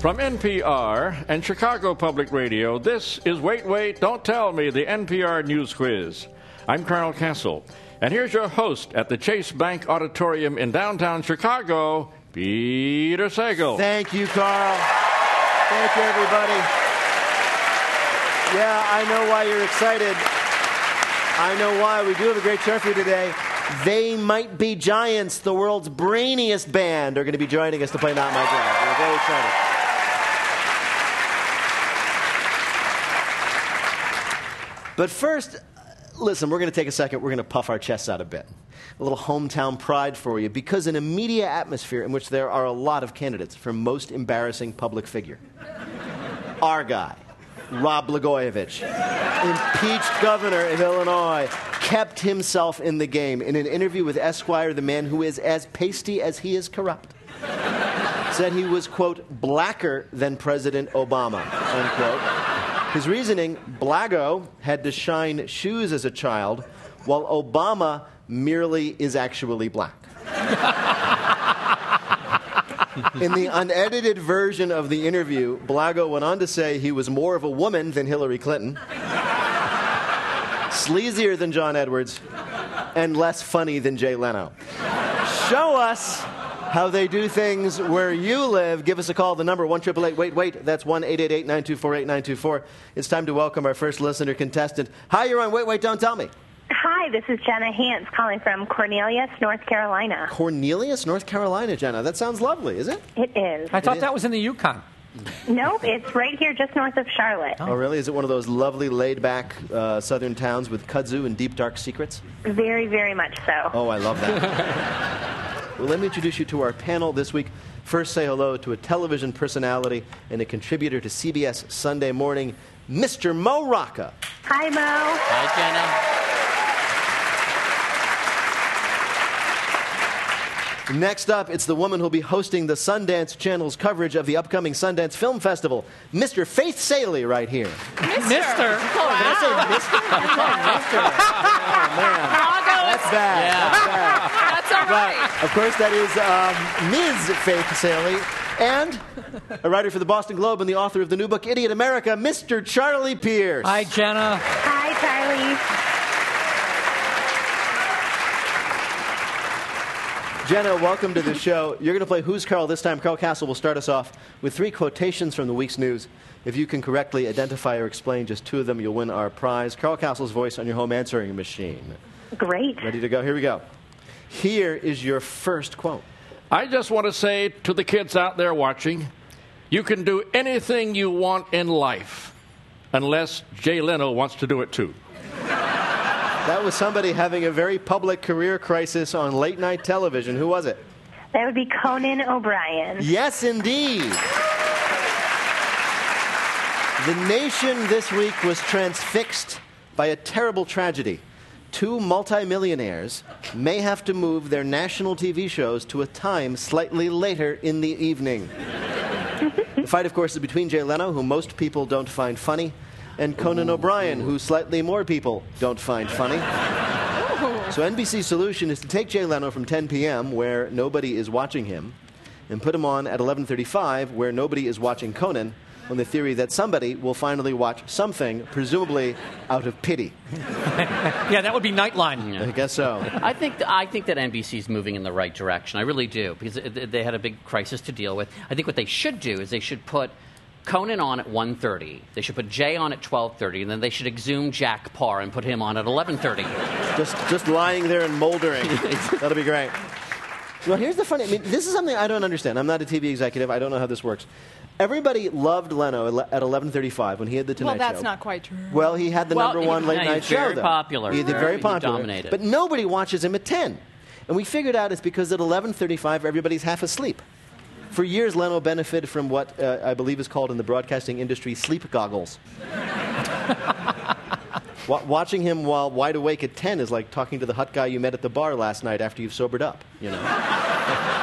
From NPR and Chicago Public Radio, this is Wait, Wait, Don't Tell Me, the NPR News Quiz. I'm Carl Castle, and here's your host at the Chase Bank Auditorium in downtown Chicago, Peter Sagal. Thank you, Carl. Thank you, everybody. Yeah, I know why you're excited. I know why. We do have a great show for you today. They Might Be Giants, the world's brainiest band, are going to be joining us to play Not My Job. We're very excited. But first, listen, we're going to take a second. We're going to puff our chests out a bit. A little hometown pride for you, because in a media atmosphere in which there are a lot of candidates for most embarrassing public figure, our guy, Rod Blagojevich, impeached governor of Illinois, kept himself in the game. In an interview with Esquire, the man who is as pasty as he is corrupt said he was, quote, blacker than President Obama, unquote. His reasoning, Blago had to shine shoes as a child, while Obama merely is actually black. In the unedited version of the interview, Blago went on to say he was more of a woman than Hillary Clinton, sleazier than John Edwards, and less funny than Jay Leno. Show us how they do things where you live. Give us a call. The number, 1-888-WAIT-WAIT. That's 1-888-924-8924. It's time to welcome our first listener contestant. Hi, you're on Wait, Wait, Don't Tell Me. Hi, this is Jenna Hance calling from Cornelius, North Carolina. Cornelius, North Carolina, Jenna. That sounds lovely, is it? It is. I thought that was in the Yukon. Nope, it's right here just north of Charlotte. Oh, really? Is it one of those lovely, laid-back southern towns with kudzu and deep, dark secrets? Very, very much so. Oh, I love that. Well, let me introduce you to our panel this week. First, say hello to a television personality and a contributor to CBS Sunday Morning, Mr. Mo Rocca. Hi, Mo. Hi, Jenna. Next up, it's the woman who'll be hosting the Sundance Channel's coverage of the upcoming Sundance Film Festival, Mr. Faith Salie, right here. Mister. Oh, did I say Mr.? Mr. Oh, man. That's bad. Yeah. That's bad. That's all right. But, of course, that is Ms. Faith Salie, and a writer for the Boston Globe and the author of the new book, Idiot America, Mr. Charlie Pierce. Hi, Jenna. Hi, Charlie. Jenna, welcome to the show. You're going to play Who's Carl this time. Carl Castle will start us off with 3 quotations from the week's news. If you can correctly identify or explain just 2 of them, you'll win our prize. Carl Castle's voice on your home answering machine. Great. Ready to go? Here we go. Here is your first quote. I just want to say to the kids out there watching, you can do anything you want in life, unless Jay Leno wants to do it too. That was somebody having a very public career crisis on late-night television. Who was it? That would be Conan O'Brien. Yes, indeed. The nation this week was transfixed by a terrible tragedy. 2 multimillionaires may have to move their national TV shows to a time slightly later in the evening. The fight, of course, is between Jay Leno, who most people don't find funny, and Conan O'Brien, who slightly more people don't find funny. So NBC's solution is to take Jay Leno from 10 p.m., where nobody is watching him, and put him on at 11:35, where nobody is watching Conan, on the theory that somebody will finally watch something, presumably out of pity. Yeah, that would be Nightline. Yeah. I guess so. I think that NBC's moving in the right direction. I really do, because they had a big crisis to deal with. I think what they should do is they should put Conan on at 1:30. They should put Jay on at 12:30, and then they should exhume Jack Parr and put him on at 11:30. Just lying there and moldering. That'll be great. Well, here's the funny. I mean, this is something I don't understand. I'm not a TV executive. I don't know how this works. Everybody loved Leno at 11:35 when he had the Tonight Show. Well, that's not quite true. Well, he had the number one late night show, very though. popular. He very popular. Dominated. But nobody watches him at 10. And we figured out it's because at 11:35 everybody's half asleep. For years, Leno benefited from what I believe is called in the broadcasting industry sleep goggles. Watching him while wide awake at 10 is like talking to the hot guy you met at the bar last night after you've sobered up, you know.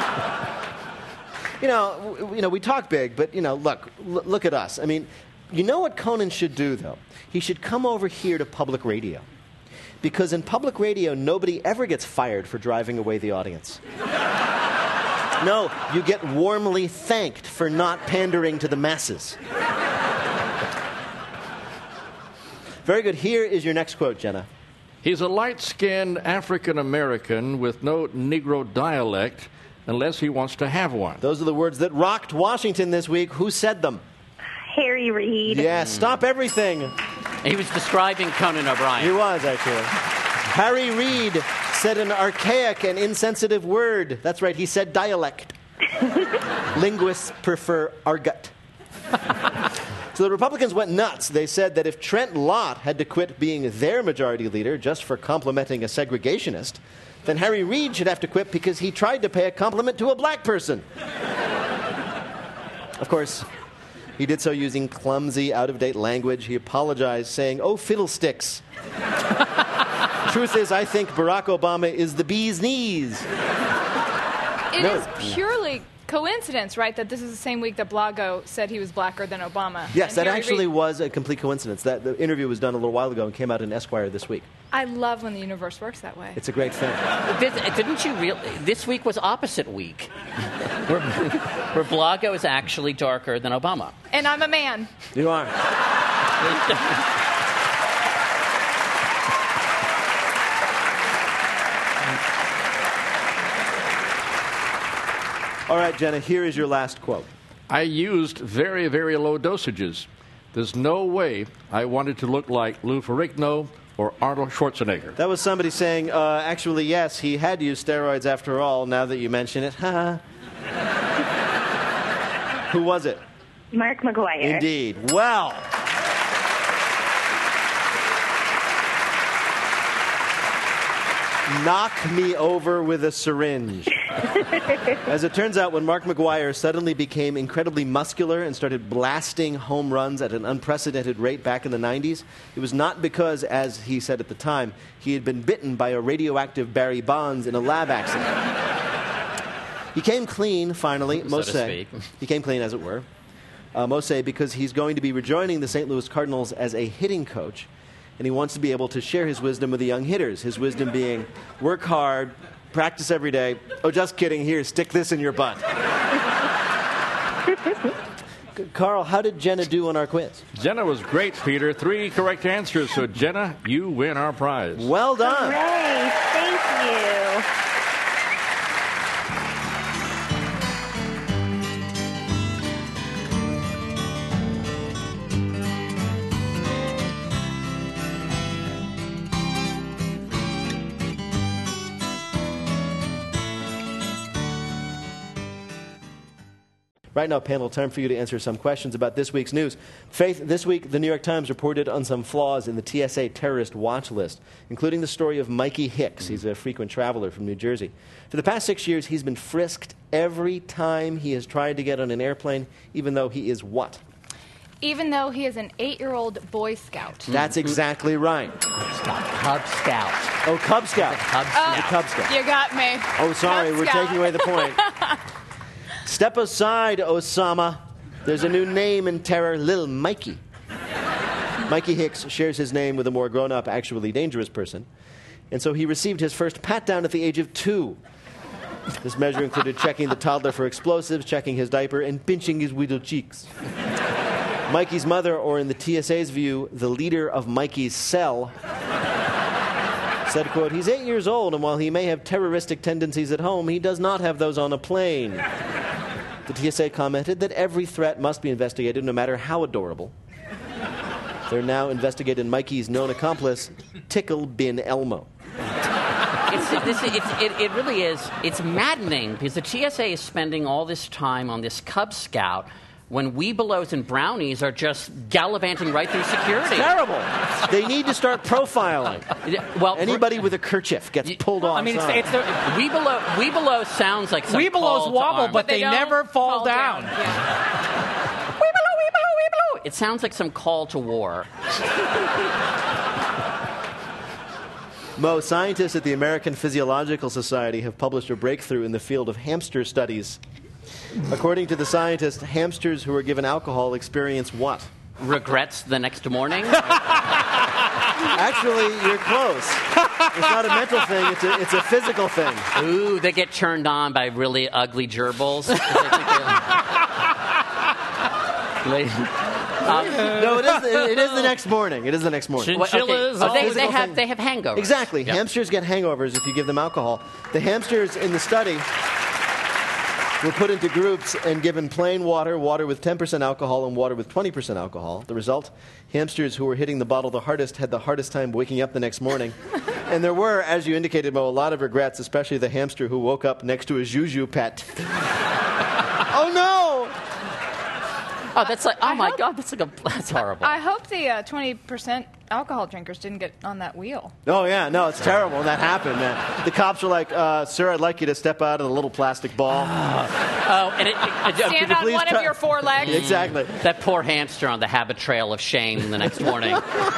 You know, we talk big, but, you know, look at us. I mean, you know what Conan should do, though? He should come over here to public radio. Because in public radio, nobody ever gets fired for driving away the audience. No, you get warmly thanked for not pandering to the masses. Very good. Here is your next quote, Jenna. He's a light-skinned African-American with no Negro dialect unless he wants to have one. Those are the words that rocked Washington this week. Who said them? Harry Reid. Yeah, stop everything. He was describing Conan O'Brien. He was, actually. Harry Reid said an archaic and insensitive word. That's right, he said dialect. Linguists prefer argot. So the Republicans went nuts. They said that if Trent Lott had to quit being their majority leader just for complimenting a segregationist, then Harry Reid should have to quit because he tried to pay a compliment to a black person. Of course, he did so using clumsy, out-of-date language. He apologized, saying, "Oh, fiddlesticks." Truth is, I think Barack Obama is the bee's knees. It is purely coincidence, right, that this is the same week that Blago said he was blacker than Obama. Yes, And that Harry actually Reid- was a complete coincidence. That the interview was done a little while ago and came out in Esquire this week. I love when the universe works that way. It's a great thing. Didn't you realize this week was opposite week, where Blago is actually darker than Obama? And I'm a man. You are. All right, Jenna, here is your last quote. I used very, very low dosages. There's no way I wanted to look like Lou Ferrigno or Arnold Schwarzenegger. That was somebody saying, actually, yes, he had used steroids after all, now that you mention it. Who was it? Mark McGuire. Indeed. Well. Knock me over with a syringe. As it turns out, when Mark McGuire suddenly became incredibly muscular and started blasting home runs at an unprecedented rate back in the 90s, it was not because, as he said at the time, he had been bitten by a radioactive Barry Bonds in a lab accident. He came clean, finally, So to most say. speak. He came clean, as it were. Most say because he's going to be rejoining the St. Louis Cardinals as a hitting coach, and he wants to be able to share his wisdom with the young hitters. His wisdom being, work hard, practice every day. Oh, just kidding. Here, stick this in your butt. Carl, how did Jenna do on our quiz? Jenna was great, Peter. 3 correct answers, so Jenna, you win our prize. Well done. Hooray, thank you. Right now, panel, time for you to answer some questions about this week's news. Faith, this week, the New York Times reported on some flaws in the TSA terrorist watch list, including the story of Mikey Hicks. He's a frequent traveler from New Jersey. For the past 6 years, he's been frisked every time he has tried to get on an airplane, even though he is what? Even though he is an 8-year-old Boy Scout. That's exactly right. Cub Scout. Oh, Cub Scout. Cub He's Scout. a Cub Scout. You got me. Oh, sorry, Cub we're Scout. taking away the point. Step aside, Osama. There's a new name in terror, Lil Mikey. Mikey Hicks shares his name with a more grown-up, actually dangerous person. And so he received his first pat-down at the age of 2. This measure included checking the toddler for explosives, checking his diaper, and pinching his little cheeks. Mikey's mother, or in the TSA's view, the leader of Mikey's cell, said, quote, "He's 8 years old, and while he may have terroristic tendencies at home, he does not have those on a plane." The TSA commented that every threat must be investigated, no matter how adorable. They're now investigating Mikey's known accomplice, Tickle Bin Elmo. It really is. It's maddening because the TSA is spending all this time on this Cub Scout when Weebelows and Brownies are just gallivanting right through security. Terrible. They need to start profiling. Well, Anybody with a kerchief gets pulled off. I mean, it's the Weebelows sounds like some call Weebelows to wobble, arms. but they don't never fall down. Yeah. Weebelow. It sounds like some call to war. Mo, scientists at the American Physiological Society have published a breakthrough in the field of hamster studies. According to the scientists, hamsters who are given alcohol experience what? Regrets the next morning. Actually, you're close. not a mental thing. It's a physical thing. Ooh, they get turned on by really ugly gerbils. No, it is the next morning. It is the next morning. Chinchillas. They have hangovers. Exactly. Yep. Hamsters get hangovers if you give them alcohol. The hamsters in the study were put into groups and given plain water, water with 10% alcohol, and water with 20% alcohol. The result, hamsters who were hitting the bottle the hardest had the hardest time waking up the next morning. And there were, as you indicated, Mo, a lot of regrets, especially the hamster who woke up next to a Juju pet. Oh, no! Oh, that's like, oh my God, that's horrible. I hope the 20% alcohol drinkers didn't get on that wheel. Oh, yeah, no, it's terrible when that happened. The cops were like, sir, I'd like you to step out of the little plastic ball. Oh, and Stand on one of your four legs. Exactly. that poor hamster on the habit trail of shame the next morning.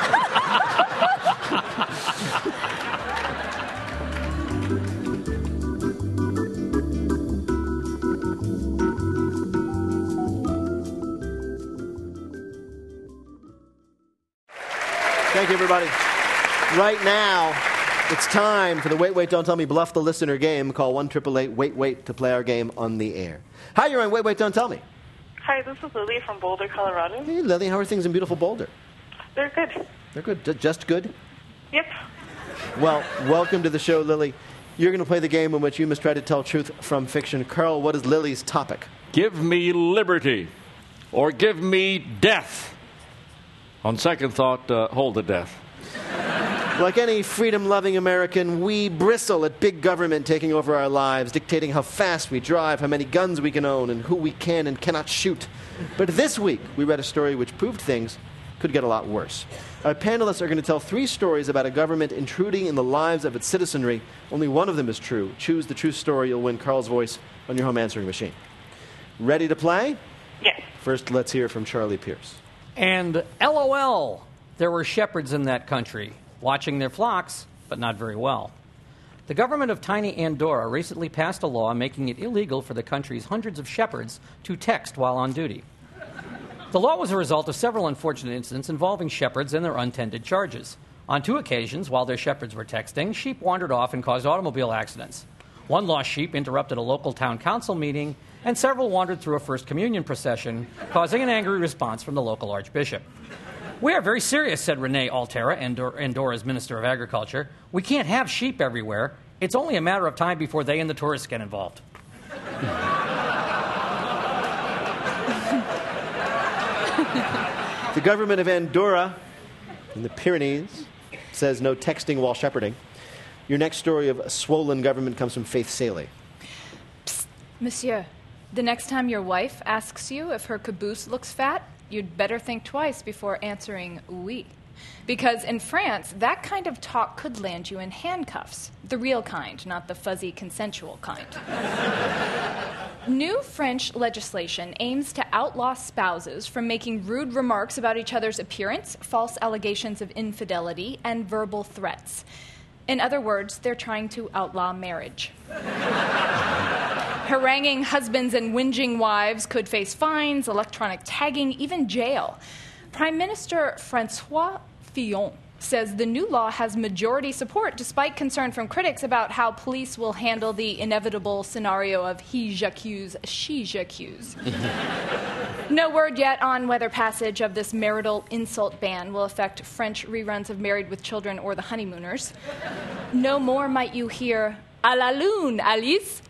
Thank you, everybody. Right now, it's time for the Wait, Wait, Don't Tell Me Bluff the Listener game. Call 1-888-WAIT-WAIT to play our game on the air. Hi, you're on Wait, Wait, Don't Tell Me. Hi, this is Lily from Boulder, Colorado. Hey, Lily, how are things in beautiful Boulder? They're good. They're good. Just good? Yep. Well, welcome to the show, Lily. You're going to play the game in which you must try to tell truth from fiction. Carl, what is Lily's topic? Give me liberty, or give me death. On second thought, hold the death. Like any freedom-loving American, we bristle at big government taking over our lives, dictating how fast we drive, how many guns we can own, and who we can and cannot shoot. But this week, we read a story which proved things could get a lot worse. Our panelists are going to tell 3 stories about a government intruding in the lives of its citizenry. Only one of them is true. Choose the true story. You'll win Carl's voice on your home answering machine. Ready to play? Yes. First, let's hear from Charlie Pierce. And LOL, there were shepherds in that country, watching their flocks, but not very well. The government of tiny Andorra recently passed a law making it illegal for the country's hundreds of shepherds to text while on duty. The law was a result of several unfortunate incidents involving shepherds and their untended charges. On 2 occasions, while their shepherds were texting, sheep wandered off and caused automobile accidents. One lost sheep interrupted a local town council meeting, and several wandered through a First Communion procession, causing an angry response from the local archbishop. We are very serious, said Renee Altera, Andorra's Minister of Agriculture. We can't have sheep everywhere. It's only a matter of time before they and the tourists get involved. The government of Andorra in the Pyrenees says no texting while shepherding. Your next story of a swollen government comes from Faith Saley. Psst, monsieur, the next time your wife asks you if her caboose looks fat, you'd better think twice before answering oui. Because in France, that kind of talk could land you in handcuffs. The real kind, not the fuzzy consensual kind. New French legislation aims to outlaw spouses from making rude remarks about each other's appearance, false allegations of infidelity, and verbal threats. In other words, they're trying to outlaw marriage. Haranguing husbands and whinging wives could face fines, electronic tagging, even jail. Prime Minister François Fillon says the new law has majority support despite concern from critics about how police will handle the inevitable scenario of he j'accuse, she j'accuse. No word yet on whether passage of this marital insult ban will affect French reruns of Married with Children or The Honeymooners. No more might you hear, "À la lune, Alice."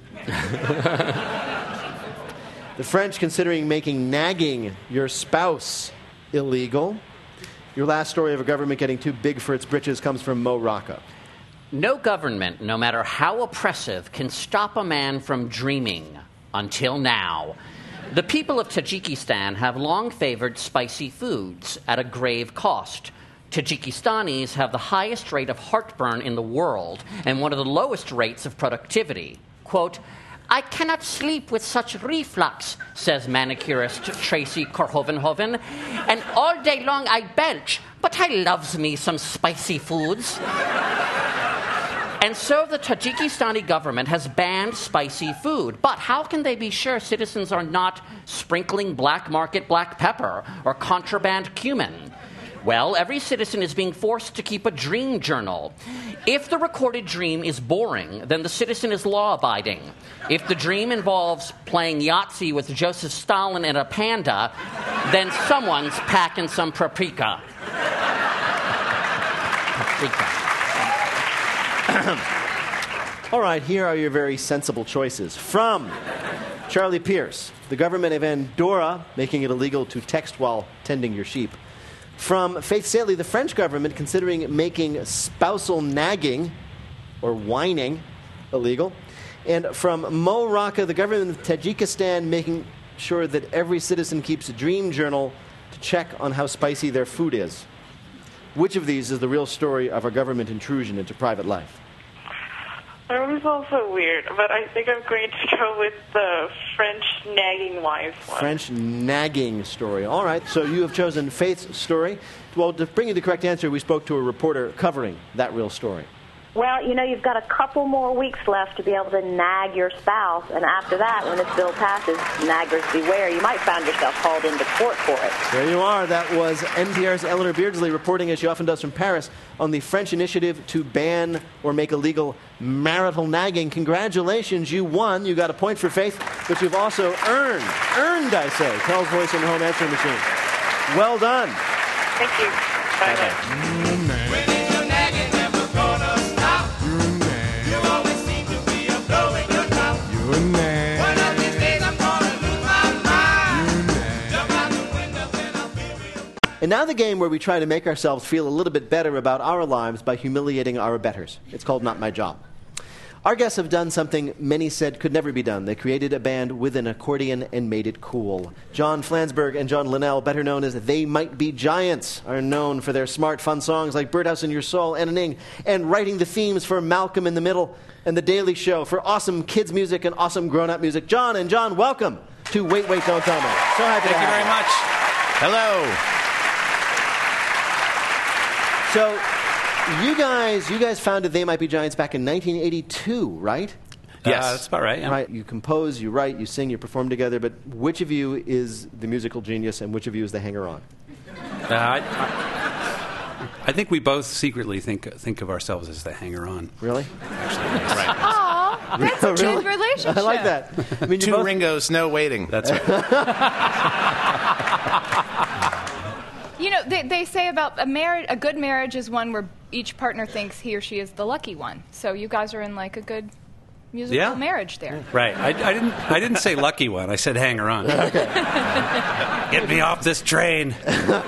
The French considering making nagging your spouse illegal. Your last story of a government getting too big for its britches comes from Mo Rocca. No government, no matter how oppressive, can stop a man from dreaming until now. The people of Tajikistan have long favored spicy foods at a grave cost. Tajikistanis have the highest rate of heartburn in the world and one of the lowest rates of productivity. Quote, "I cannot sleep with such reflux," says manicurist Tracy Korhovenhoven, "and all day long I belch, but I loves me some spicy foods." And so the Tajikistani government has banned spicy food. But how can they be sure citizens are not sprinkling black market black pepper or contraband cumin? Well, every citizen is being forced to keep a dream journal. If the recorded dream is boring, then the citizen is law-abiding. If the dream involves playing Yahtzee with Joseph Stalin and a panda, then someone's packing some paprika. All right, here are your very sensible choices. From Charlie Pierce, the government of Andorra making it illegal to text while tending your sheep. From Faith Saley, the French government considering making spousal nagging or whining illegal. And from Mo Raqqa, the government of Tajikistan making sure that every citizen keeps a dream journal to check on how spicy their food is. Which of these is the real story of our government intrusion into private life? That was also weird, but I think I'm going to go with the French nagging wives one. French nagging story. All right, so you have chosen Faith's story. Well, to bring you the correct answer, we spoke to a reporter covering that real story. Well, you've got a couple more weeks left to be able to nag your spouse, and after that, when this bill passes, naggers beware. You might find yourself called into court for it. There you are. That was NPR's Eleanor Beardsley reporting, as she often does from Paris, on the French initiative to ban or make illegal marital nagging. Congratulations, you won. You got a point for Faith, but you've also earned, I say, Carol's voice in the home answering machine. Well done. Thank you. Bye-bye. And now the game where we try to make ourselves feel a little bit better about our lives by humiliating our betters. It's called Not My Job. Our guests have done something many said could never be done. They created a band with an accordion and made it cool. John Flansburgh and John Linnell, better known as They Might Be Giants, are known for their smart, fun songs like Birdhouse in Your Soul and Ning, and writing the themes for Malcolm in the Middle and The Daily Show, for awesome kids music and awesome grown-up music. John and John, welcome to Wait, Wait, Don't Tell Me. So happy to have you. Thank you very much. Hello. So, you guys founded They Might Be Giants back in 1982, right? Yes, that's about right. Yeah. Right. You compose, you write, you sing, you perform together. But which of you is the musical genius, and which of you is the hanger-on? I think we both secretly think of ourselves as the hanger-on. Really? Actually, yes. Right. Aw, that's a good relationship. I like that. I mean, Two Ringos, no waiting. That's right. They say about a good marriage is one where each partner thinks he or she is the lucky one. So you guys are in like a good musical marriage there. Right. I didn't say lucky one. I said hanger on. Okay. Get me off this train.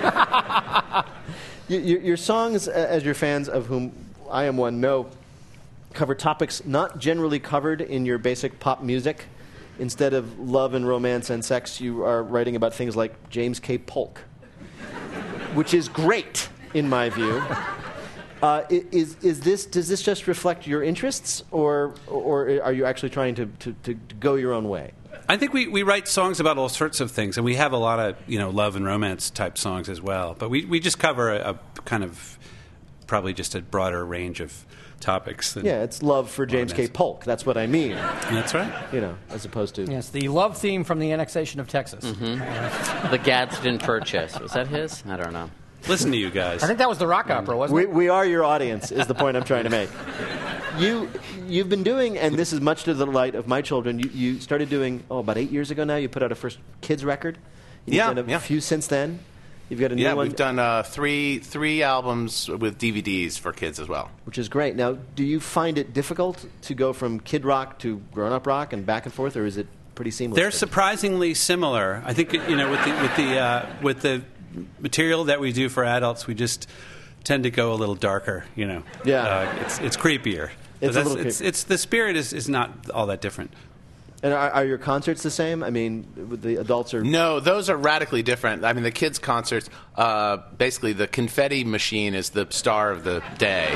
Your songs, as your fans, of whom I am one, know, cover topics not generally covered in your basic pop music. Instead of love and romance and sex, you are writing about things like James K. Polk, which is great in my view. Does this just reflect your interests, or are you actually trying to go your own way? I think we write songs about all sorts of things, and we have a lot of love and romance type songs as well. But we just cover a kind of probably just a broader range of topics. Yeah, it's love for James K. Polk. That's what I mean. That's right. As opposed to... Yes, the love theme from the annexation of Texas. Mm-hmm. The Gadsden Purchase. Was that his? I don't know. Listen to you guys. I think that was the rock opera, wasn't it? We are your audience, is the point I'm trying to make. You've been doing, and this is much to the delight of my children, you started doing, about 8 years ago now, you put out a first kids record. You've done a few since then. You've got a new one. Yeah, we've done three albums with DVDs for kids as well. Which is great. Now, do you find it difficult to go from kid rock to grown-up rock and back and forth, or is it pretty seamless? They're surprisingly similar. I think, with the material that we do for adults, we just tend to go a little darker, Yeah. It's creepier. It's a little creepy. The spirit is not all that different. And are your concerts the same? I mean, the adults are... No, those are radically different. I mean, the kids' concerts, basically the confetti machine is the star of the day.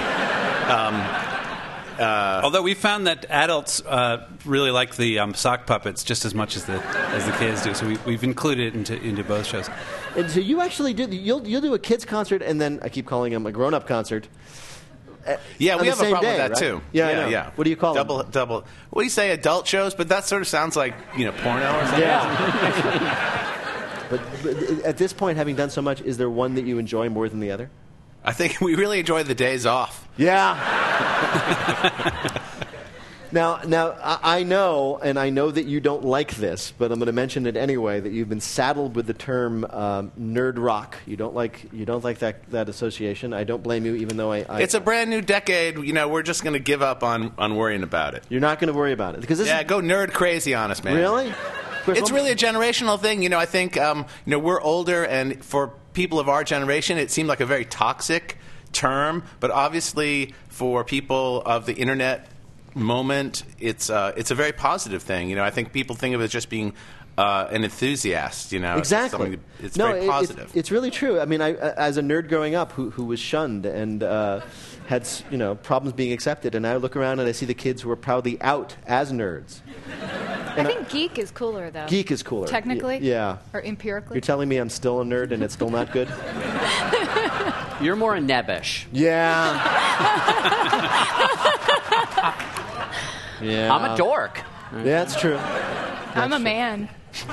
Although we found that adults really like the sock puppets just as much as the kids do, so we've included it into both shows. And so you actually do... You'll do a kids' concert, and then I keep calling them a grown-up concert. Yeah, we have a problem with that, right? too. Yeah. What do you call them? Double. What do you say, adult shows? But that sort of sounds like, porno or something. Yeah. But at this point, having done so much, is there one that you enjoy more than the other? I think we really enjoy the days off. Yeah. Now, I know, and I know that you don't like this, but I'm going to mention it anyway, that you've been saddled with the term nerd rock. You don't like that association. I don't blame you, even though I It's a brand new decade. We're just going to give up on worrying about it. You're not going to worry about it. Because go nerd crazy on us, man. Really? It's really a generational thing. I think, we're older, and for people of our generation, it seemed like a very toxic term. But obviously, for people of the Internet moment, it's a very positive thing. I think people think of it as just being an enthusiast. Exactly. It's very positive. It's really true. I mean, I as a nerd growing up who was shunned and had problems being accepted, and I look around and I see the kids who are proudly out as nerds. I think geek is cooler, though. Geek is cooler. Technically? Yeah. Or empirically? You're telling me I'm still a nerd and it's still not good? You're more a nebbish. Yeah. Yeah. I'm a dork. Yeah, that's true. I'm a man.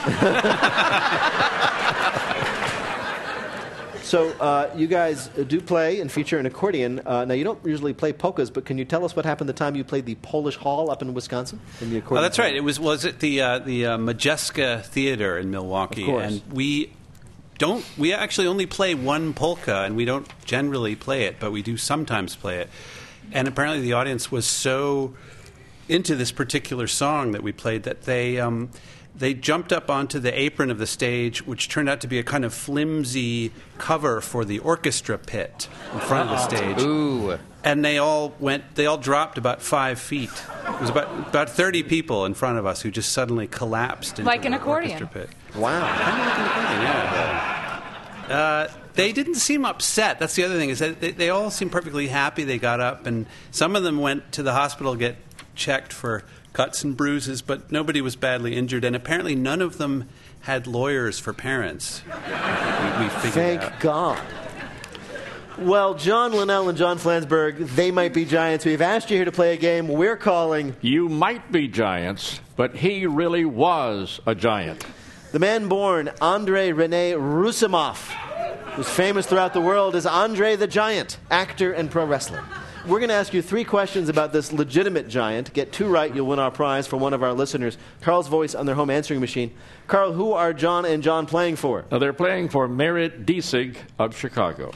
So you guys do play and feature an accordion. Now, you don't usually play polkas, but can you tell us what happened the time you played the Polish Hall up in Wisconsin? In the accordion that's right. It was at the Majeska Theater in Milwaukee. Of course. And we actually only play one polka, and we don't generally play it, but we do sometimes play it. And apparently the audience was so into this particular song that we played that they jumped up onto the apron of the stage, which turned out to be a kind of flimsy cover for the orchestra pit in front of the stage. Ooh. And they all dropped about 5 feet. It was about 30 people in front of us who just suddenly collapsed into Like an the accordion. orchestra pit. Wow. Kind of like an accordion, yeah. They didn't seem upset. That's the other thing, is that they all seemed perfectly happy. They got up, and some of them went to the hospital to get checked for cuts and bruises, but nobody was badly injured, and apparently none of them had lawyers for parents. We figured out. Thank God. Well, John Linnell and John Flansburgh, they might be giants. We've asked you here to play a game we're calling You Might Be Giants, but he really was a giant. The man born Andrei Rene Roussimoff, who's famous throughout the world as Andre the Giant, actor and pro wrestler. We're going to ask you 3 questions about this legitimate giant. Get 2 right, you'll win our prize from one of our listeners, Carl's voice on their home answering machine. Carl, who are John and John playing for? Now, they're playing for Merit Diesig of Chicago.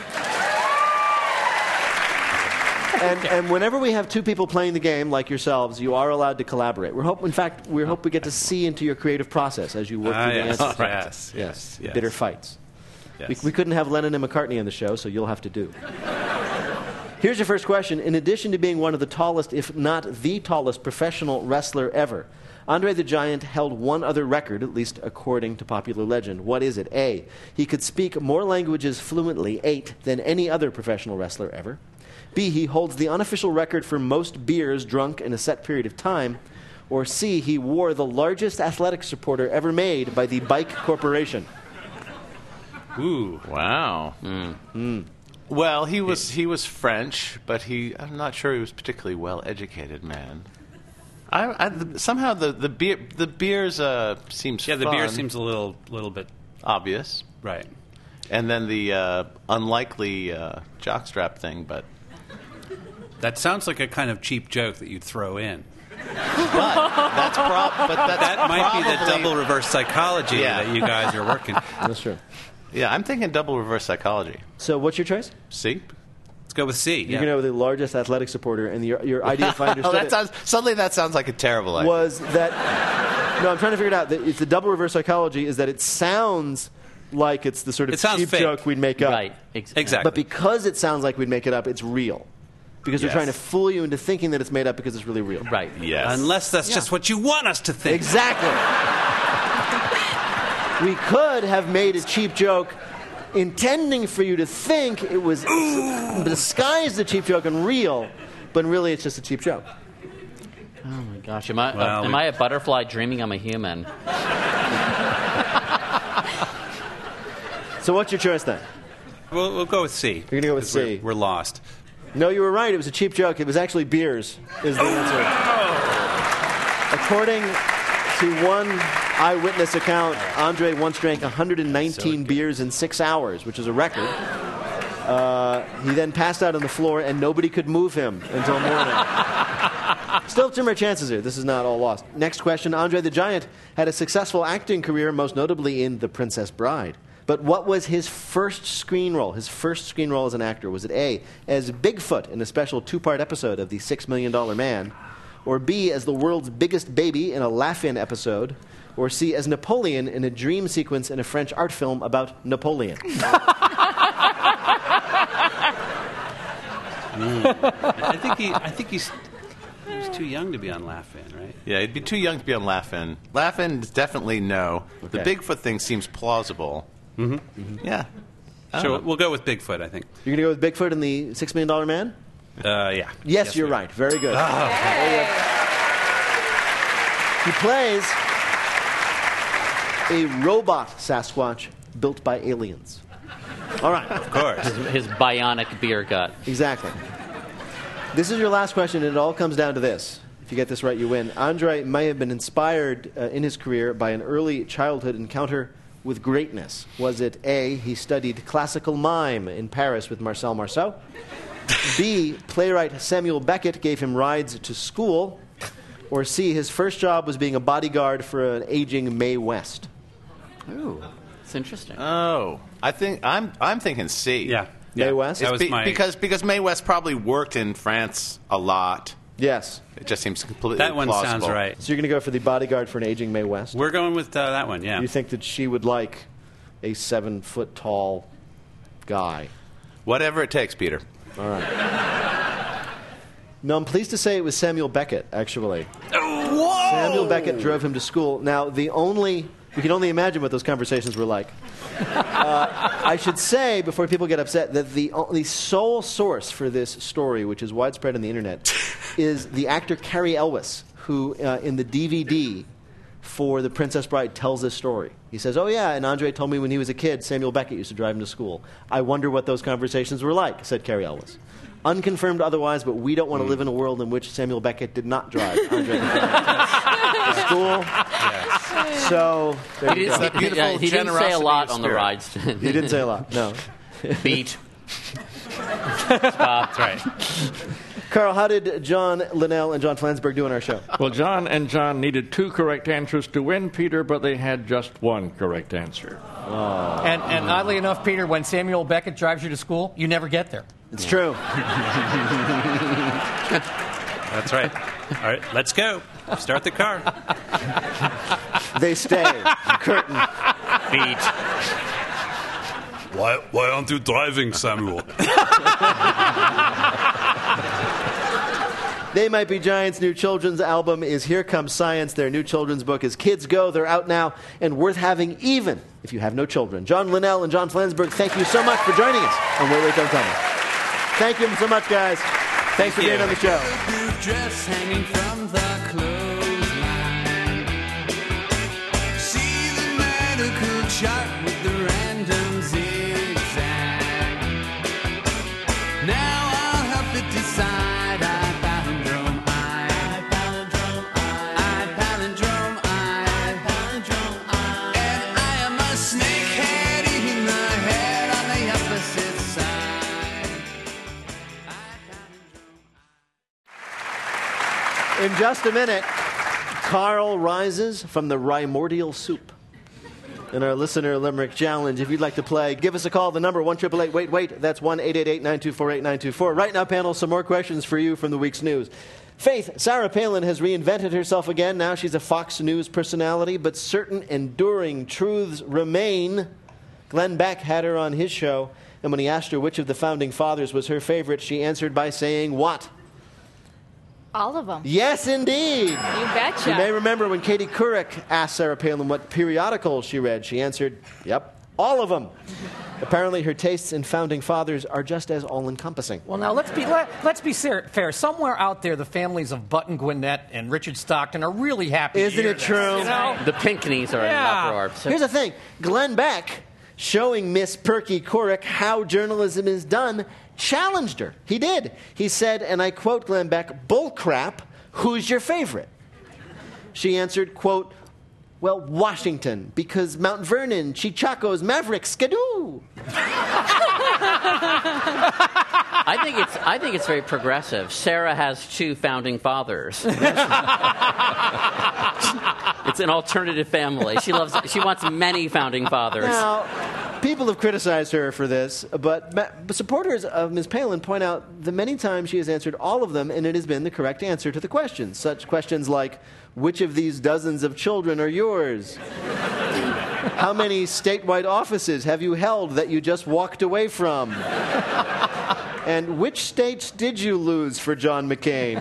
And whenever we have 2 people playing the game, like yourselves, you are allowed to collaborate. We hope we get to see into your creative process as you work through the answers. Yes. Bitter fights. Yes. We couldn't have Lennon and McCartney on the show, so you'll have to do. Here's your first question. In addition to being one of the tallest, if not the tallest, professional wrestler ever, Andre the Giant held one other record, at least according to popular legend. What is it? A, he could speak more languages fluently, 8, than any other professional wrestler ever. B, he holds the unofficial record for most beers drunk in a set period of time. Or C, he wore the largest athletic supporter ever made by the Bike Corporation. Ooh. Wow. Well, he was French, but I'm not sure he was a particularly well-educated man. Somehow the beers seems the fun. beer seems a little bit obvious, right? And then the unlikely jockstrap thing, but that sounds like a kind of cheap joke that you'd throw in. That might be the double reverse psychology that you guys are working. That's true. Yeah, I'm thinking double reverse psychology. So what's your choice? C. Let's go with C. You're going to go with the largest athletic supporter, and your idea, if I understood suddenly that sounds like a terrible idea. Was that... No, I'm trying to figure it out. It's the double reverse psychology is that it sounds like it's the sort of cheap fake. joke we'd make up. Right, exactly. But because it sounds like we'd make it up, it's real. Because they're trying to fool you into thinking that it's made up because it's really real. Right. Yes. Unless that's just what you want us to think. Exactly. We could have made a cheap joke intending for you to think it was disguised a cheap joke and real, but really it's just a cheap joke. Oh my gosh, am I a butterfly dreaming I'm a human? So what's your choice then? We'll go with C. You're going to go with C. We're lost. No, you were right. It was a cheap joke. It was actually beers is the answer. According to one eyewitness account, Andre once drank 119 beers in 6 hours, which is a record. He then passed out on the floor, and nobody could move him until morning. Still 2 more chances here. This is not all lost. Next question. Andre the Giant had a successful acting career, most notably in The Princess Bride. But what was his first screen role? His first screen role as an actor? Was it A, as Bigfoot in a special 2-part episode of The $6 Million Man? Or B, as the world's biggest baby in a Laugh-In episode? Or C, as Napoleon in a dream sequence in a French art film about Napoleon? I think he's too young to be on Laugh-In, right? Yeah, he'd be too young to be on Laugh-In. Laugh-In is definitely no. Okay. The Bigfoot thing seems plausible. Yeah. So we'll go with Bigfoot, I think. You're going to go with Bigfoot and the $6 Million Man? Yeah. Yes, you're right. Very good. He plays a robot Sasquatch built by aliens. All right. Of course. His bionic beer gut. Exactly. This is your last question, and it all comes down to this. If you get this right, you win. Andre may have been inspired in his career by an early childhood encounter with greatness. Was it A, he studied classical mime in Paris with Marcel Marceau? B, playwright Samuel Beckett gave him rides to school? Or C, his first job was being a bodyguard for an aging Mae West? Ooh, it's interesting. Oh, I think I'm thinking C. Yeah. Mae West? That was because Mae West probably worked in France a lot. Yes. It just seems completely That one plausible. sounds right. So you're going to go for the bodyguard for an aging Mae West? We're going with that one, yeah. You think that she would like a 7-foot-tall guy? Whatever it takes, Peter. All right. No, I'm pleased to say it was Samuel Beckett, actually. Whoa! Samuel Beckett drove him to school. Now, we can only imagine what those conversations were like. I should say, before people get upset, that the sole source for this story, which is widespread on the internet, is the actor Cary Elwes, who in the DVD for The Princess Bride tells this story. He says, oh yeah, and Andre told me when he was a kid, Samuel Beckett used to drive him to school. I wonder what those conversations were like, said Cary Elwes. Unconfirmed otherwise, but we don't want to live in a world in which Samuel Beckett did not drive Andre to school. Yes. So, there you go. He didn't say a lot on the rides. He didn't say a lot, no. Beat. That's right. Carl, how did John Linnell and John Flansburgh do on our show? Well, John and John needed 2 correct answers to win, Peter, but they had just 1 correct answer. Oh. And oddly enough, Peter, when Samuel Beckett drives you to school, you never get there. It's true. That's right. All right, let's go. Start the car. They stay. Curtain. Beat. Why aren't you driving, Samuel? They Might Be Giants' new children's album is Here Comes Science. Their new children's book is Kids Go. They're out now and worth having even if you have no children. John Linnell and John Flansburgh, thank you so much for joining us on Wait, Don't Tell Me. Thank you so much, guys. Thanks for being on the show. Dress hanging from the clothesline. See the medical chart with the random zigzag. Now I'll help it decide. In just a minute, Carl rises from the primordial soup. In our listener limerick challenge, if you'd like to play, give us a call. The number 1-888-WAIT-WAIT. That's 1-888-924-8924. Right now, panel, some more questions for you from the week's news. Faith, Sarah Palin has reinvented herself again. Now she's a Fox News personality, but certain enduring truths remain. Glenn Beck had her on his show, and when he asked her which of the founding fathers was her favorite, she answered by saying what? All of them. Yes, indeed. You betcha. You may remember when Katie Couric asked Sarah Palin what periodicals she read. She answered, yep, all of them. Apparently her tastes in founding fathers are just as all-encompassing. Well, now, let's be fair. Somewhere out there, the families of Button Gwinnett and Richard Stockton are really happy Isn't to hear it true? This, you know? The Pinckneys are in an uproar. So Here's the thing. Glenn Beck, showing Miss Perky Couric how journalism is done, challenged her. He did. He said, and I quote Glenn Beck, "Bull crap, who's your favorite?" She answered, quote, Well, Washington, because Mount Vernon, Chichacos, Mavericks, skidoo. I think it's very progressive. Sarah has 2 founding fathers. It's an alternative family. She wants many founding fathers. Now, people have criticized her for this, but supporters of Ms. Palin point out that many times she has answered all of them, and it has been the correct answer to the questions. Such questions like, which of these dozens of children are yours? How many statewide offices have you held that you just walked away from? And which states did you lose for John McCain?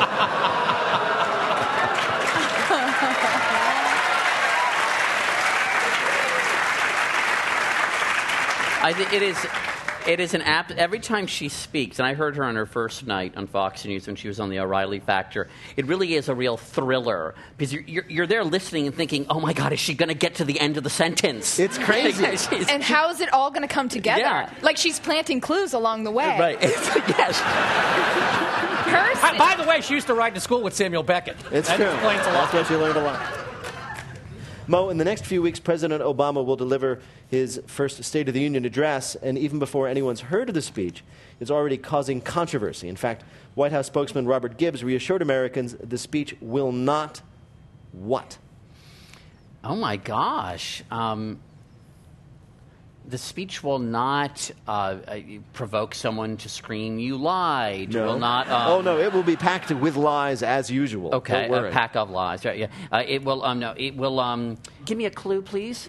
I think it is an app. Every time she speaks, and I heard her on her first night on Fox News when she was on the O'Reilly Factor, it really is a real thriller because you're there listening and thinking, oh my God, is she going to get to the end of the sentence? It's crazy. And how is it all going to come together? Yeah. Like she's planting clues along the way. Right. Yes. By the way, she used to ride to school with Samuel Beckett. It's that true. explains a lot. That's why she learned a lot. Mo, in the next few weeks, President Obama will deliver his first State of the Union address, and even before anyone's heard of the speech, it's already causing controversy. In fact, White House spokesman Robert Gibbs reassured Americans the speech will not what? Oh, my gosh. The speech will not provoke someone to scream, you lied. No. Will not, no, it will be packed with lies as usual. Okay, Don't worry. a pack of lies. Right, yeah. It will, give me a clue, please.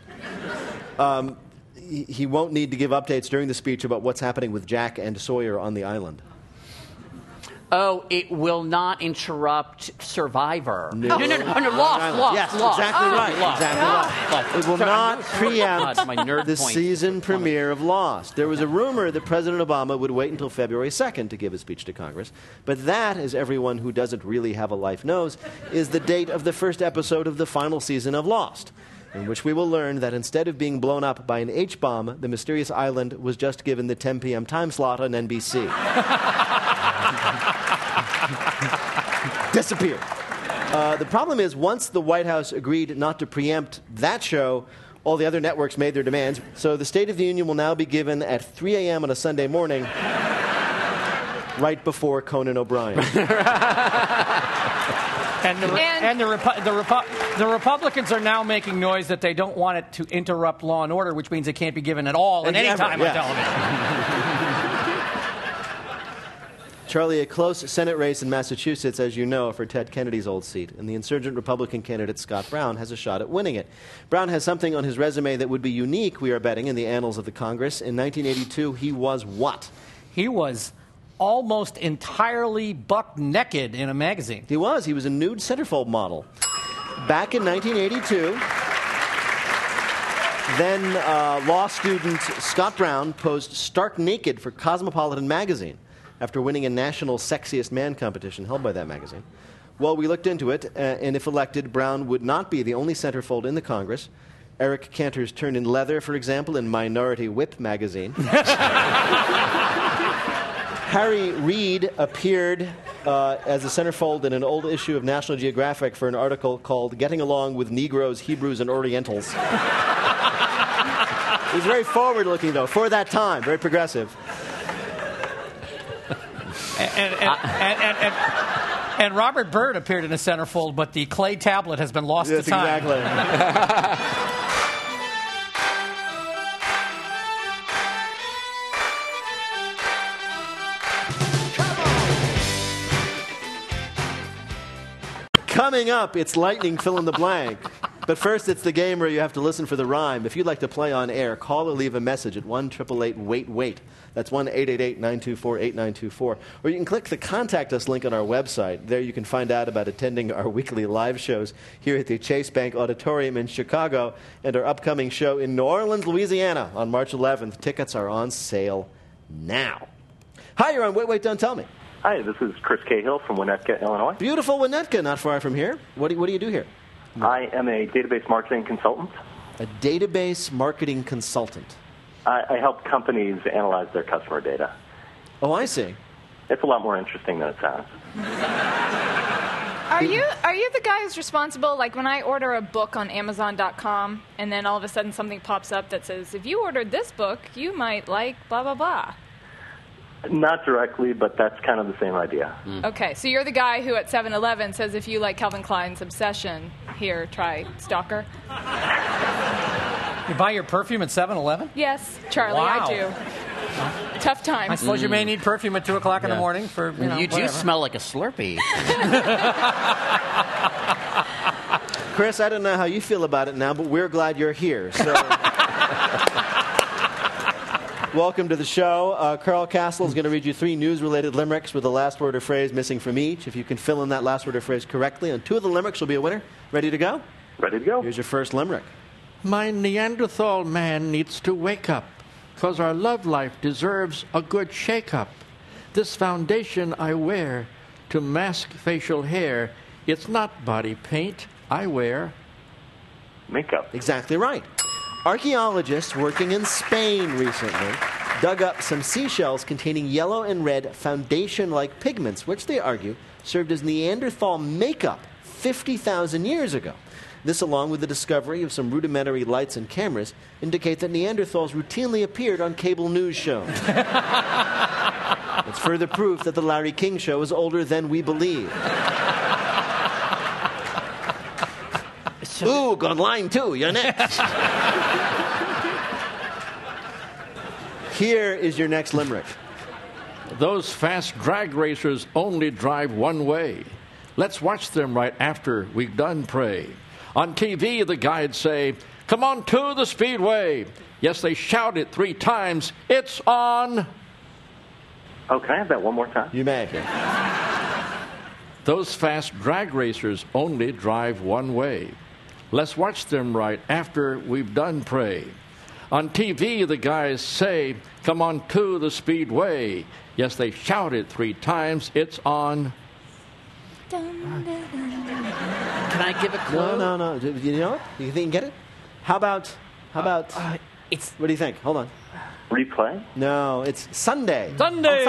He won't need to give updates during the speech about what's happening with Jack and Sawyer on the island. Oh, it will not interrupt Survivor. No. Lost. Yes, exactly right. Exactly right. It will not preempt my nerd the point. season premiere of Lost. There was a rumor that President Obama would wait until February 2nd to give his speech to Congress, but that, as everyone who doesn't really have a life knows, is the date of the first episode of the final season of Lost, in which we will learn that instead of being blown up by an H-bomb, the mysterious island was just given the 10 p.m. time slot on NBC. Disappeared. The problem is, once the White House agreed not to preempt that show, all the other networks made their demands. So the State of the Union will now be given at 3 a.m. on a Sunday morning, right before Conan O'Brien. And the Republicans are now making noise that they don't want it to interrupt Law and Order, which means it can't be given at all at any time on television. Charlie, a close Senate race in Massachusetts, as you know, for Ted Kennedy's old seat, and the insurgent Republican candidate Scott Brown has a shot at winning it. Brown has something on his resume that would be unique, we are betting, in the annals of the Congress. In 1982, he was what? He was almost entirely buck naked in a magazine. He was. He was a nude centerfold model. Back in 1982, then law student Scott Brown posed stark naked for Cosmopolitan magazine after winning a national Sexiest Man competition held by that magazine. Well, we looked into it, and if elected, Brown would not be the only centerfold in the Congress. Eric Cantor's Turn in Leather, for example, in Minority Whip magazine. Harry Reid appeared as a centerfold in an old issue of National Geographic for an article called Getting Along with Negroes, Hebrews, and Orientals. He was very forward-looking, though, for that time, very progressive. And Robert Byrd appeared in a centerfold, but the clay tablet has been lost to time. Exactly. Coming up, it's lightning fill in the blank. But first, it's the game where you have to listen for the rhyme. If you'd like to play on air, call or leave a message at 1-888-WAIT-WAIT. That's 1-888-924-8924. Or you can click the Contact Us link on our website. There you can find out about attending our weekly live shows here at the Chase Bank Auditorium in Chicago and our upcoming show in New Orleans, Louisiana on March 11th. Tickets are on sale now. Hi, you're on Wait, Wait, Don't Tell Me. Hi, this is Chris Cahill from Winnetka, Illinois. Beautiful Winnetka, not far from here. What do you do here? I am a database marketing consultant. A database marketing consultant. I help companies analyze their customer data. Oh, I see. It's a lot more interesting than it sounds. Are you the guy who's responsible? Like when I order a book on Amazon.com, and then all of a sudden something pops up that says, "If you ordered this book, you might like blah blah blah." Not directly, but that's kind of the same idea. Okay, so you're the guy who at 7-Eleven says, "If you like Calvin Klein's Obsession, here, try Stalker." You buy your perfume at 7-Eleven? Yes, Charlie, Wow. I do. Tough times. I suppose you may need perfume at 2 o'clock in the morning for, You do whatever. smell like a Slurpee. Chris, I don't know how you feel about it now, but we're glad you're here. So, welcome to the show. Carl Castle is going to read you 3 news-related limericks with the last word or phrase missing from each. If you can fill in that last word or phrase correctly on 2 of the limericks, you'll be a winner. Ready to go? Ready to go. Here's your first limerick. My Neanderthal man needs to wake up, 'cause our love life deserves a good shake-up. This foundation I wear to mask facial hair, it's not body paint I wear. Makeup. Exactly right. Archaeologists working in Spain recently dug up some seashells containing yellow and red foundation-like pigments, which they argue served as Neanderthal makeup 50,000 years ago. This, along with the discovery of some rudimentary lights and cameras, indicate that Neanderthals routinely appeared on cable news shows. It's further proof that the Larry King Show is older than we believe. Ooh, got line 2. You're next. Here is your next limerick. Those fast drag racers only drive one way. Let's watch them right after we've done pray. On TV, the guides say, "Come on to the speedway." Yes, they shout it 3 times. It's on. Oh, can I have that one more time? You may. Those fast drag racers only drive one way. Let's watch them right after we've done pray. On TV, the guys say, "Come on to the speedway." Yes, they shout it 3 times. It's on. Can I give a clue? No. You know what? You think you can get it? How about? It's. What do you think? Hold on. Replay? No, it's Sunday. Sunday.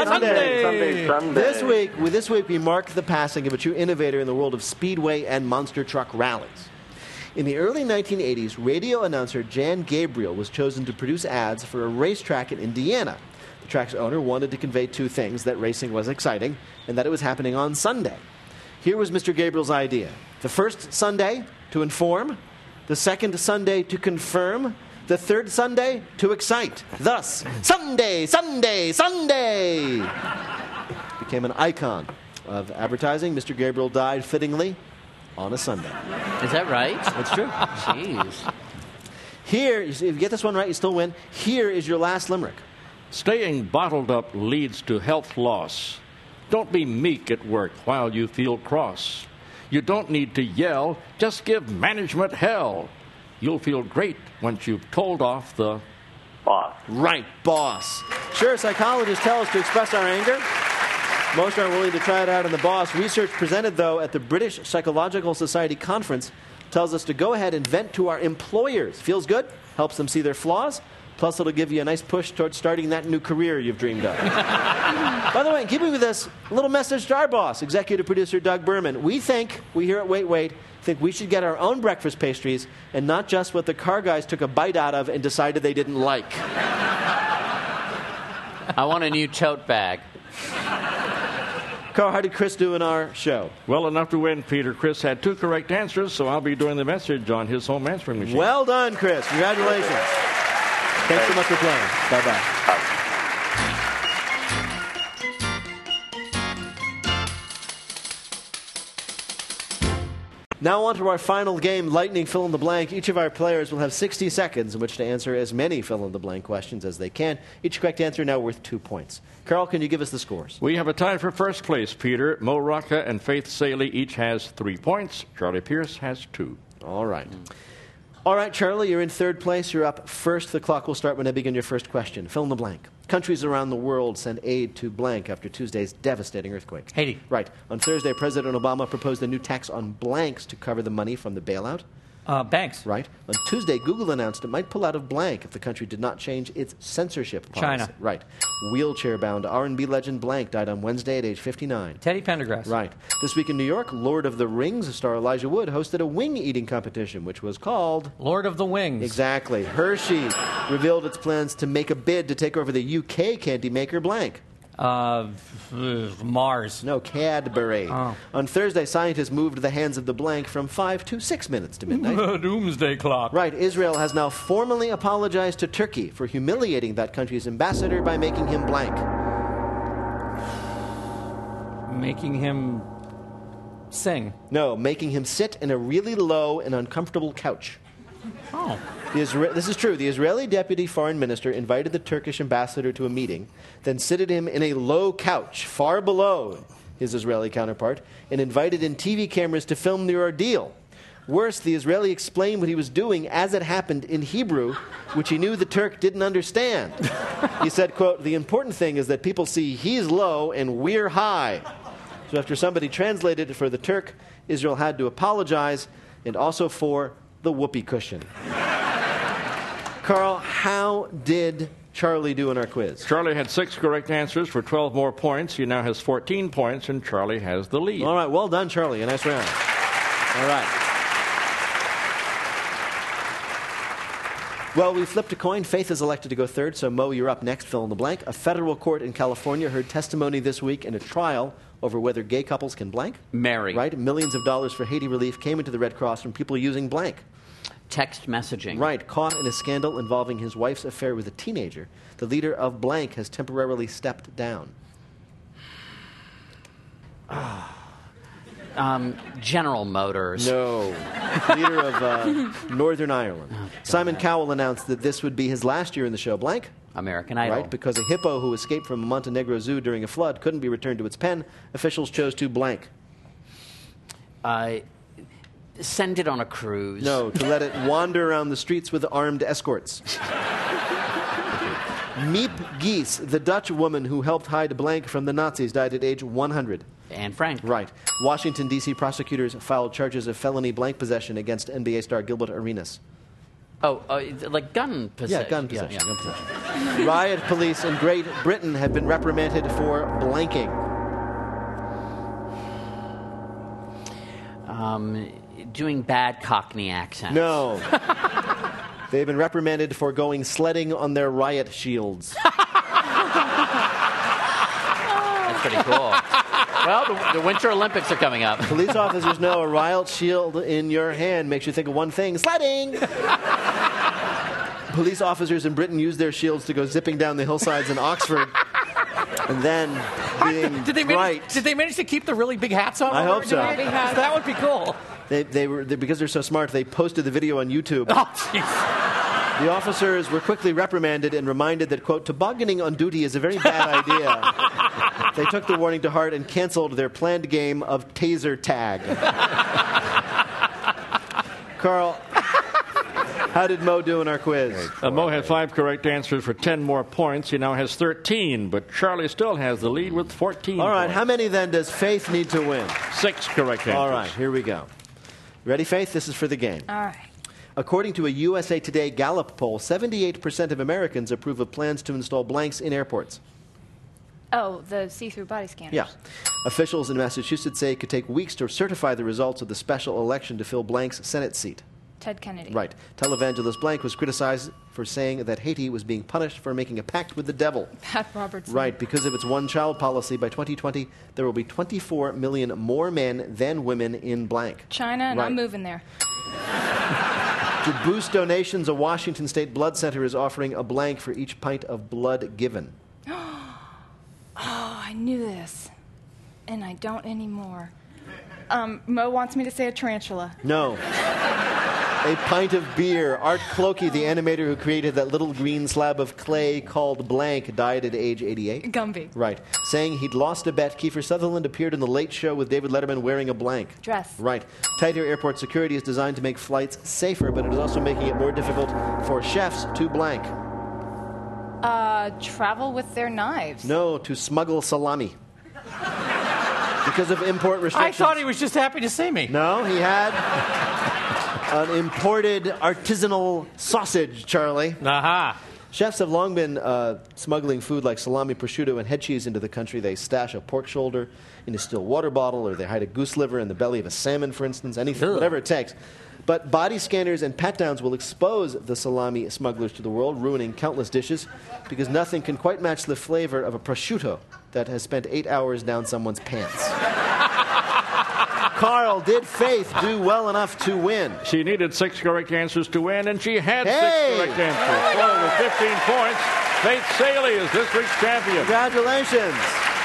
This week we mark the passing of a true innovator in the world of speedway and monster truck rallies. In the early 1980s, radio announcer Jan Gabriel was chosen to produce ads for a racetrack in Indiana. The track's owner wanted to convey 2 things: that racing was exciting and that it was happening on Sunday. Here was Mr. Gabriel's idea. The first Sunday, to inform. The second Sunday, to confirm. The third Sunday, to excite. Thus, Sunday, Sunday, Sunday! Became an icon of advertising. Mr. Gabriel died fittingly on a Sunday. Is that right? That's true. Jeez. Here, if you get this one right, you still win. Here is your last limerick. Staying bottled up leads to health loss. Don't be meek at work while you feel cross. You don't need to yell, just give management hell. You'll feel great once you've told off the boss. Right, boss. Sure, psychologists tell us to express our anger. Most aren't willing to try it out on the boss. Research presented, though, at the British Psychological Society conference tells us to go ahead and vent to our employers. Feels good, helps them see their flaws, plus it'll give you a nice push towards starting that new career you've dreamed of. By the way, in keeping with this, a little message to our boss, executive producer Doug Berman. We here at Wait, think we should get our own breakfast pastries and not just what the car guys took a bite out of and decided they didn't like. I want a new tote bag. Carl, how did Chris do in our show? Well enough to win, Peter. Chris had 2 correct answers, so I'll be doing the message on his home answering machine. Well done, Chris. Congratulations. Thanks so much for playing. Bye-bye. Now on to our final game, Lightning Fill in the Blank. Each of our players will have 60 seconds in which to answer as many fill-in-the-blank questions as they can. Each correct answer now worth 2 points. Carl, can you give us the scores? We have a tie for first place, Peter. Mo Rocca and Faith Saley each has 3 points. Charlie Pierce has 2. All right. All right, Charlie, you're in third place. You're up first. The clock will start when I begin your first question. Fill in the blank. Countries around the world send aid to blank after Tuesday's devastating earthquake. Haiti. Right. On Thursday, President Obama proposed a new tax on blanks to cover the money from the bailout. Banks. Right. On Tuesday, Google announced it might pull out of blank if the country did not change its censorship policy. China. Right. Wheelchair-bound R&B legend blank died on Wednesday at age 59. Teddy Pendergrass. Right. This week in New York, Lord of the Rings star Elijah Wood hosted a wing-eating competition, which was called... Lord of the Wings. Exactly. Hershey revealed its plans to make a bid to take over the UK candy maker blank. Mars. No, Cadbury. Oh. On Thursday, scientists moved the hands of the blank from 5 to 6 minutes to midnight. Doomsday clock. Right. Israel has now formally apologized to Turkey for humiliating that country's ambassador by making him blank. Making him sing. No, making him sit in a really low and uncomfortable couch. Oh. This is true. The Israeli deputy foreign minister invited the Turkish ambassador to a meeting, then seated him in a low couch far below his Israeli counterpart, and invited in TV cameras to film the ordeal. Worse, the Israeli explained what he was doing as it happened in Hebrew, which he knew the Turk didn't understand. He said, quote, "The important thing is that people see he's low and we're high." So after somebody translated it for the Turk, Israel had to apologize, and also for the whoopee cushion. Carl, how did Charlie do in our quiz? Charlie had 6 correct answers for 12 more points. He now has 14 points, and Charlie has the lead. All right, well done, Charlie. A nice round. All right. Well, we flipped a coin. Faith is elected to go third, so Mo, you're up next. Fill in the blank. A federal court in California heard testimony this week in a trial over whether gay couples can blank. Marry. Right? Millions of dollars for Haiti relief came into the Red Cross from people using blank. Text messaging. Right. Caught in a scandal involving his wife's affair with a teenager, the leader of blank has temporarily stepped down. General Motors. No. Leader of Northern Ireland. Simon Cowell announced that this would be his last year in the show blank. American Idol. Right, because a hippo who escaped from a Montenegro zoo during a flood couldn't be returned to its pen, officials chose to blank. Send it on a cruise. No, to let it wander around the streets with armed escorts. Miep Gies, the Dutch woman who helped hide blank from the Nazis, died at age 100. Anne Frank. Right. Washington, D.C. prosecutors filed charges of felony blank possession against NBA star Gilbert Arenas. Like gun possession. Yeah, gun possession. Yeah. Gun possession. Riot police in Great Britain have been reprimanded for blanking. Doing bad Cockney accents. No. They've been reprimanded for going sledding on their riot shields. That's pretty cool. Well, the Winter Olympics are coming up. Police officers know a riot shield in your hand makes you think of one thing: sledding! Police officers in Britain use their shields to go zipping down the hillsides in Oxford, and then being Did they manage to keep the really big hats on? I hope so. That would be cool. Because they're so smart, they posted the video on YouTube. Oh, jeez. The officers were quickly reprimanded and reminded that, quote, tobogganing on duty is a very bad idea. They took the warning to heart and canceled their planned game of taser tag. Carl, how did Mo do in our quiz? Mo had 5 correct answers for 10 more points. He now has 13, but Charlie still has the lead with 14 All right, points. how many then does Faith need to win? 6 correct answers. All right, here we go. Ready, Faith? This is for the game. All right. According to a USA Today Gallup poll, 78% of Americans approve of plans to install blanks in airports. Oh, the see-through body scanners. Yeah. Officials in Massachusetts say it could take weeks to certify the results of the special election to fill Blank's Senate seat. Ted Kennedy. Right. Televangelist Blank was criticized for saying that Haiti was being punished for making a pact with the devil. Pat Robertson. Right. Because of its one-child policy, by 2020, there will be 24 million more men than women in blank. China, and Right. I'm moving there. To boost donations, a Washington State blood center is offering a blank for each pint of blood given. Oh, I knew this. And I don't anymore. Mo wants me to say a tarantula. No. A pint of beer. Art Clokey, the animator who created that little green slab of clay called blank, died at age 88. Gumby. Right. Saying he'd lost a bet, Kiefer Sutherland appeared in The Late Show with David Letterman wearing a blank. Dress. Right. Tighter airport security is designed to make flights safer, but it is also making it more difficult for chefs to blank. Travel with their knives. No, to smuggle salami. Because of import restrictions. I thought he was just happy to see me. No, he had An imported artisanal sausage, Charlie. Aha. Chefs have long been smuggling food like salami, prosciutto, and head cheese into the country. They stash a pork shoulder in a still water bottle, or they hide a goose liver in the belly of a salmon, for instance, anything, whatever it takes. But body scanners and pat-downs will expose the salami smugglers to the world, ruining countless dishes, because nothing can quite match the flavor of a prosciutto that has spent 8 hours down someone's pants. Carl, did Faith do well enough to win? She needed 6 correct answers to win, and she had 6 correct answers. Well, with 15 points, Faith Saley is this week's champion. Congratulations.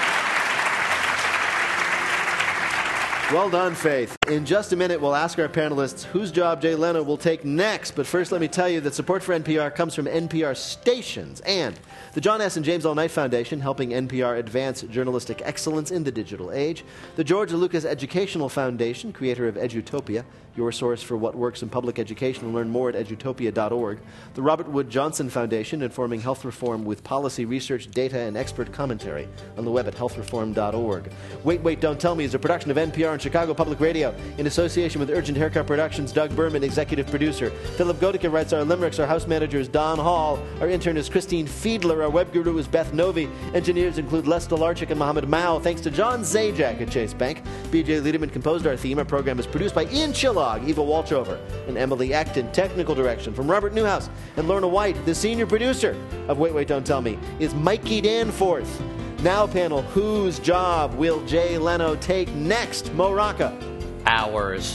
Well done, Faith. In just a minute, we'll ask our panelists whose job Jay Leno will take next. But first, let me tell you that support for NPR comes from NPR stations and the John S. and James L. Knight Foundation, helping NPR advance journalistic excellence in the digital age. The George Lucas Educational Foundation, creator of Edutopia, your source for what works in public education. Learn more at edutopia.org. The Robert Wood Johnson Foundation, informing health reform with policy research, data, and expert commentary on the web at healthreform.org. Wait, Wait, Don't Tell Me is a production of NPR and Chicago Public Radio in association with Urgent Haircut Productions. Doug Berman, executive producer. Philip Godeke writes our limericks. Our house manager is Don Hall. Our intern is Christine Fiedler. Our web guru is Beth Novi. Engineers include Les Delarchik and Mohammed Mao. Thanks to John Zajac at Chase Bank. B.J. Liederman composed our theme. Our program is produced by Ian Chillog, Eva Walchover, and Emily Acton. Technical direction from Robert Newhouse and Lorna White. The senior producer of Wait, Wait, Don't Tell Me is Mikey Danforth. Now, panel, whose job will Jay Leno take next? Mo Rocca. Ours.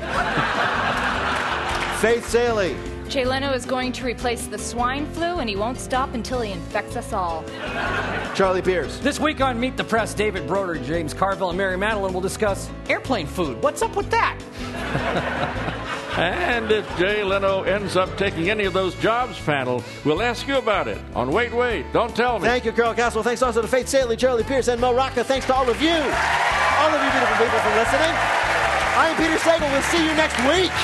Faith Saley. Jay Leno is going to replace the swine flu, and he won't stop until he infects us all. Charlie Pierce. This week on Meet the Press, David Broder, James Carville, and Mary Madeline will discuss airplane food. What's up with that? And if Jay Leno ends up taking any of those jobs, panel, we'll ask you about it on Wait, Wait, Don't Tell Me. Thank you, Carl Castle. Thanks also to Faith Saley, Charlie Pierce, and Mo Rocca. Thanks to all of you beautiful people, for listening. I'm Peter Sagal. We'll see you next week.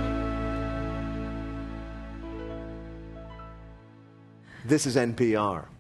This is NPR.